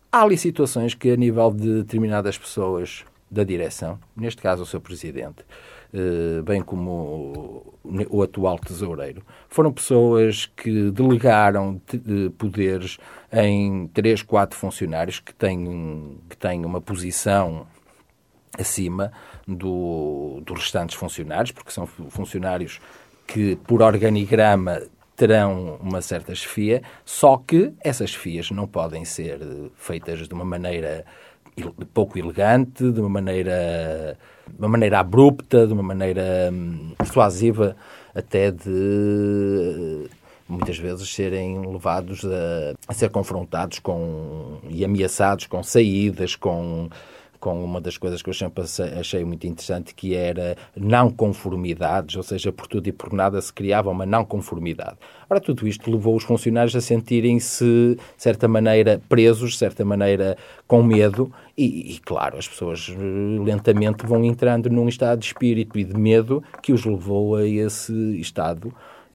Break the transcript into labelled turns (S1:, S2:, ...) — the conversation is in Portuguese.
S1: Há ali situações que, a nível de determinadas pessoas da direção, neste caso o seu presidente, bem como o atual tesoureiro, foram pessoas que delegaram poderes em 3, 4 funcionários que têm uma posição acima dos restantes funcionários, porque são funcionários que, por organigrama, terão uma certa chefia, só que essas chefias não podem ser feitas de uma maneira pouco elegante, de uma maneira abrupta, de uma maneira persuasiva, até de muitas vezes serem levados a ser confrontados e ameaçados com saídas, com uma das coisas que eu sempre achei muito interessante, que era não conformidades, ou seja, por tudo e por nada se criava uma não conformidade. Ora, tudo isto levou os funcionários a sentirem-se, de certa maneira, presos, de certa maneira, com medo, e claro, as pessoas lentamente vão entrando num estado de espírito e de medo que os levou a esse estado